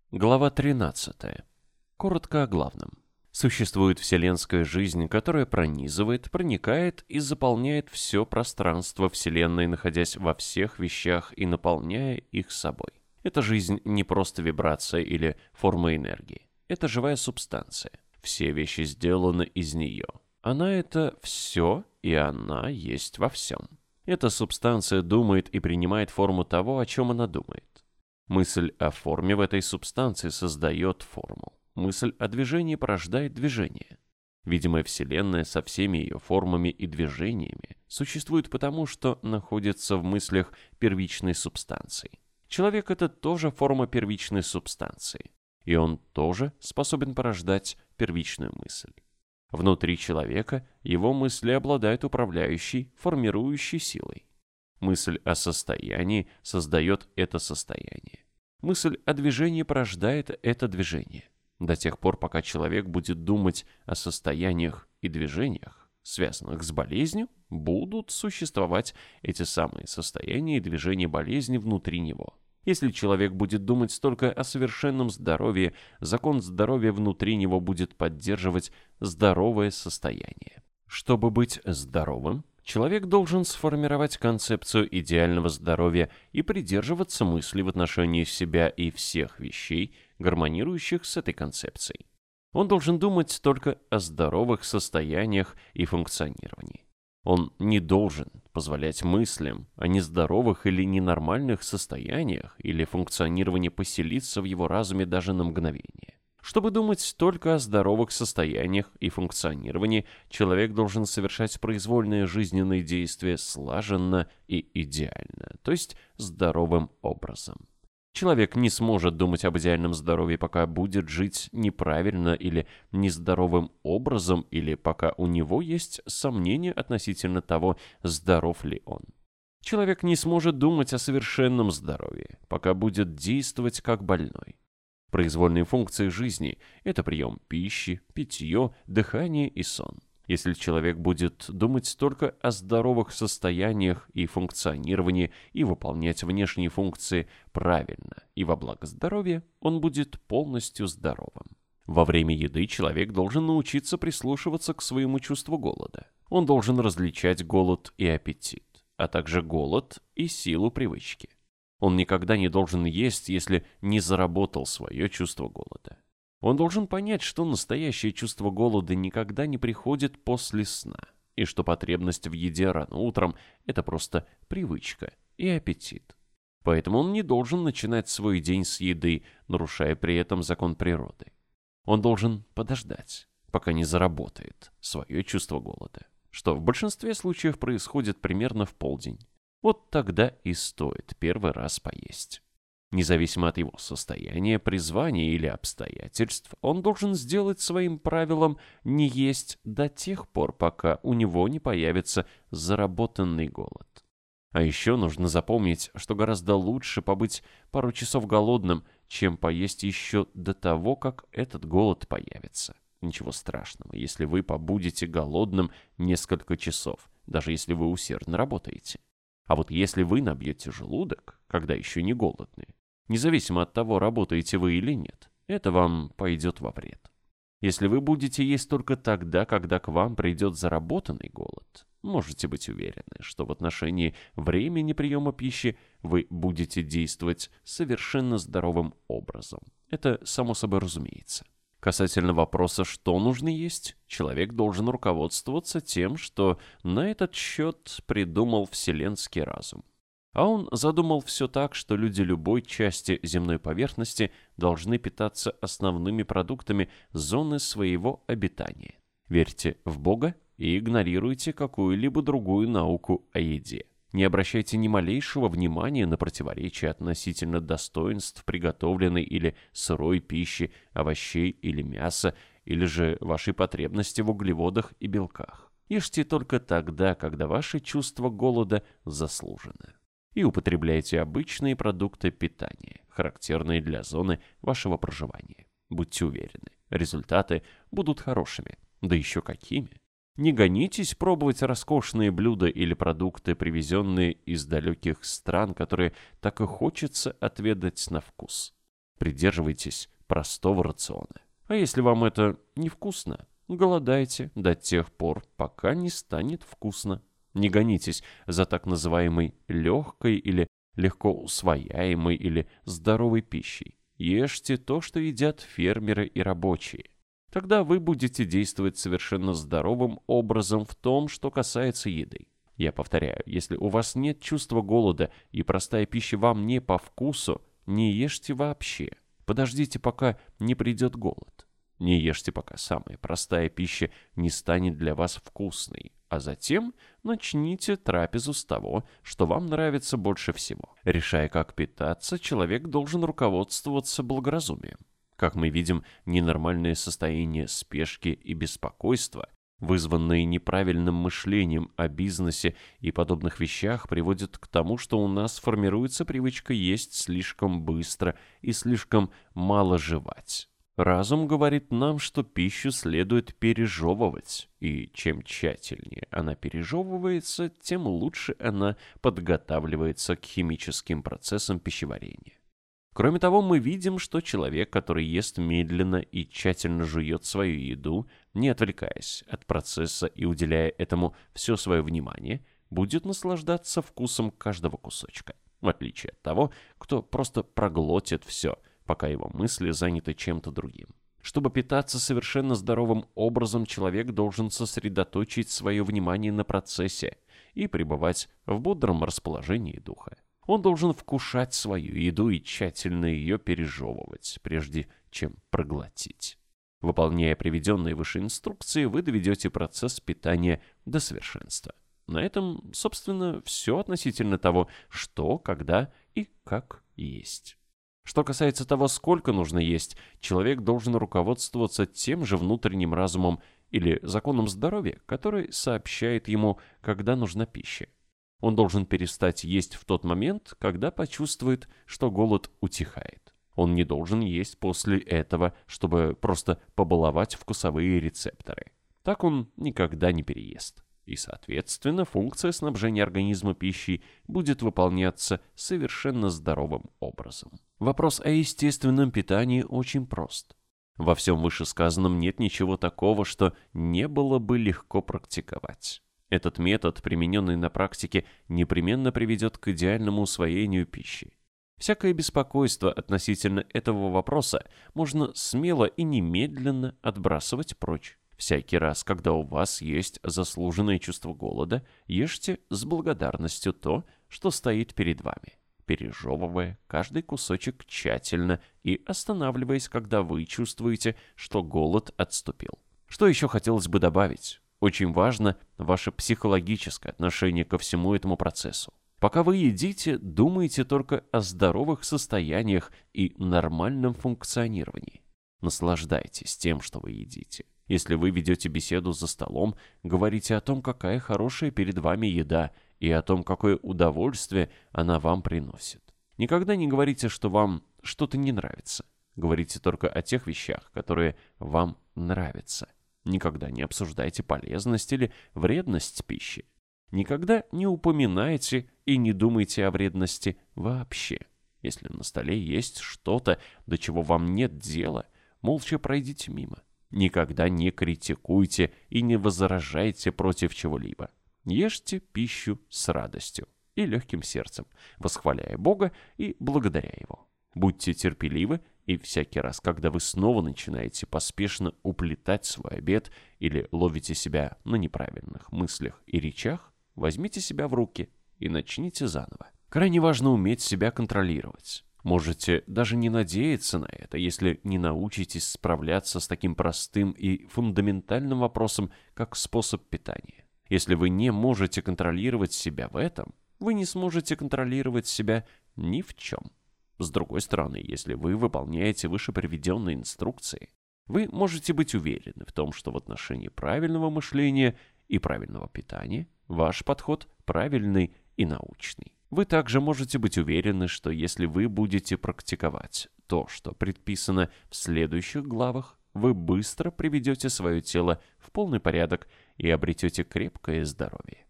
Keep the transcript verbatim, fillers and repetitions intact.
Глава тринадцатая. Коротко о главном. Существует вселенская жизнь, которая пронизывает, проникает и заполняет все пространство Вселенной, находясь во всех вещах и наполняя их собой. Эта жизнь не просто вибрация или форма энергии. Это живая субстанция. Все вещи сделаны из нее. Она — это все, и она есть во всем. Эта субстанция думает и принимает форму того, о чем она думает. Мысль о форме в этой субстанции создает форму. Мысль о движении порождает движение. Видимая Вселенная со всеми ее формами и движениями существует потому, что находится в мыслях первичной субстанции. Человек — это тоже форма первичной субстанции, и он тоже способен порождать первичную мысль. Внутри человека его мысли обладают управляющей, формирующей силой. Мысль о состоянии создает это состояние. Мысль о движении порождает это движение. До тех пор, пока человек будет думать о состояниях и движениях, связанных с болезнью, будут существовать эти самые состояния и движения болезни внутри него. Если человек будет думать только о совершенном здоровье, закон здоровья внутри него будет поддерживать здоровое состояние. Чтобы быть здоровым, человек должен сформировать концепцию идеального здоровья и придерживаться мыслей в отношении себя и всех вещей, гармонирующих с этой концепцией. Он должен думать только о здоровых состояниях и функционировании. Он не должен позволять мыслям о нездоровых или ненормальных состояниях или функционировании поселиться в его разуме даже на мгновение. Чтобы думать только о здоровых состояниях и функционировании, человек должен совершать произвольные жизненные действия слаженно и идеально, то есть здоровым образом. Человек не сможет думать об идеальном здоровье, пока будет жить неправильно или нездоровым образом, или пока у него есть сомнения относительно того, здоров ли он. Человек не сможет думать о совершенном здоровье, пока будет действовать как больной. Произвольные функции жизни – это прием пищи, питье, дыхание и сон. Если человек будет думать только о здоровых состояниях и функционировании и выполнять внешние функции правильно и во благо здоровья, он будет полностью здоровым. Во время еды человек должен научиться прислушиваться к своему чувству голода. Он должен различать голод и аппетит, а также голод и силу привычки. Он никогда не должен есть, если не заработал свое чувство голода. Он должен понять, что настоящее чувство голода никогда не приходит после сна, и что потребность в еде рано утром – это просто привычка и аппетит. Поэтому он не должен начинать свой день с еды, нарушая при этом закон природы. Он должен подождать, пока не заработает свое чувство голода, что в большинстве случаев происходит примерно в полдень. Вот тогда и стоит первый раз поесть. Независимо от его состояния, призвания или обстоятельств, он должен сделать своим правилом не есть до тех пор, пока у него не появится заработанный голод. А еще нужно запомнить, что гораздо лучше побыть пару часов голодным, чем поесть еще до того, как этот голод появится. Ничего страшного, если вы побудете голодным несколько часов, даже если вы усердно работаете. А вот если вы набьете желудок, когда еще не голодны, независимо от того, работаете вы или нет, это вам пойдет во вред. Если вы будете есть только тогда, когда к вам придет заработанный голод, можете быть уверены, что в отношении времени приема пищи вы будете действовать совершенно здоровым образом. Это само собой разумеется. Касательно вопроса, что нужно есть, человек должен руководствоваться тем, что на этот счет придумал вселенский разум. А он задумал все так, что люди любой части земной поверхности должны питаться основными продуктами зоны своего обитания. Верьте в Бога и игнорируйте какую-либо другую науку о еде. Не обращайте ни малейшего внимания на противоречия относительно достоинств приготовленной или сырой пищи, овощей или мяса, или же вашей потребности в углеводах и белках. Ешьте только тогда, когда ваше чувство голода заслужено. И употребляйте обычные продукты питания, характерные для зоны вашего проживания. Будьте уверены, результаты будут хорошими, да еще какими. Не гонитесь пробовать роскошные блюда или продукты, привезенные из далеких стран, которые так и хочется отведать на вкус. Придерживайтесь простого рациона. А если вам это невкусно, голодайте до тех пор, пока не станет вкусно. Не гонитесь за так называемой легкой или легко усвояемой или здоровой пищей. Ешьте то, что едят фермеры и рабочие. Тогда вы будете действовать совершенно здоровым образом в том, что касается еды. Я повторяю, если у вас нет чувства голода и простая пища вам не по вкусу, не ешьте вообще. Подождите, пока не придет голод. Не ешьте, пока самая простая пища не станет для вас вкусной. А затем начните трапезу с того, что вам нравится больше всего. Решая, как питаться, человек должен руководствоваться благоразумием. Как мы видим, ненормальное состояние спешки и беспокойства, вызванные неправильным мышлением о бизнесе и подобных вещах, приводят к тому, что у нас формируется привычка есть слишком быстро и слишком мало жевать. Разум говорит нам, что пищу следует пережевывать, и чем тщательнее она пережевывается, тем лучше она подготавливается к химическим процессам пищеварения. Кроме того, мы видим, что человек, который ест медленно и тщательно жует свою еду, не отвлекаясь от процесса и уделяя этому все свое внимание, будет наслаждаться вкусом каждого кусочка, в отличие от того, кто просто проглотит все, пока его мысли заняты чем-то другим. Чтобы питаться совершенно здоровым образом, человек должен сосредоточить свое внимание на процессе и пребывать в бодром расположении духа. Он должен вкушать свою еду и тщательно ее пережевывать, прежде чем проглотить. Выполняя приведенные выше инструкции, вы доведете процесс питания до совершенства. На этом, собственно, все относительно того, что, когда и как есть. Что касается того, сколько нужно есть, человек должен руководствоваться тем же внутренним разумом или законом здоровья, который сообщает ему, когда нужна пища. Он должен перестать есть в тот момент, когда почувствует, что голод утихает. Он не должен есть после этого, чтобы просто побаловать вкусовые рецепторы. Так он никогда не переест. И, соответственно, функция снабжения организма пищей будет выполняться совершенно здоровым образом. Вопрос о естественном питании очень прост. Во всем вышесказанном нет ничего такого, что не было бы легко практиковать. Этот метод, примененный на практике, непременно приведет к идеальному усвоению пищи. Всякое беспокойство относительно этого вопроса можно смело и немедленно отбрасывать прочь. Всякий раз, когда у вас есть заслуженное чувство голода, ешьте с благодарностью то, что стоит перед вами, пережевывая каждый кусочек тщательно и останавливаясь, когда вы чувствуете, что голод отступил. Что еще хотелось бы добавить? Очень важно ваше психологическое отношение ко всему этому процессу. Пока вы едите, думайте только о здоровых состояниях и нормальном функционировании. Наслаждайтесь тем, что вы едите. Если вы ведете беседу за столом, говорите о том, какая хорошая перед вами еда, и о том, какое удовольствие она вам приносит. Никогда не говорите, что вам что-то не нравится. Говорите только о тех вещах, которые вам нравятся. Никогда не обсуждайте полезность или вредность пищи. Никогда не упоминайте и не думайте о вредности вообще. Если на столе есть что-то, до чего вам нет дела, молча пройдите мимо. Никогда не критикуйте и не возражайте против чего-либо. Ешьте пищу с радостью и легким сердцем, восхваляя Бога и благодаря Его. Будьте терпеливы, и всякий раз, когда вы снова начинаете поспешно уплетать свой обед или ловите себя на неправильных мыслях и речах, возьмите себя в руки и начните заново. Крайне важно уметь себя контролировать. Можете даже не надеяться на это, если не научитесь справляться с таким простым и фундаментальным вопросом, как способ питания. Если вы не можете контролировать себя в этом, вы не сможете контролировать себя ни в чем. С другой стороны, если вы выполняете выше приведенные инструкции, вы можете быть уверены в том, что в отношении правильного мышления и правильного питания ваш подход правильный и научный. Вы также можете быть уверены, что если вы будете практиковать то, что предписано в следующих главах, вы быстро приведете свое тело в полный порядок и обретете крепкое здоровье.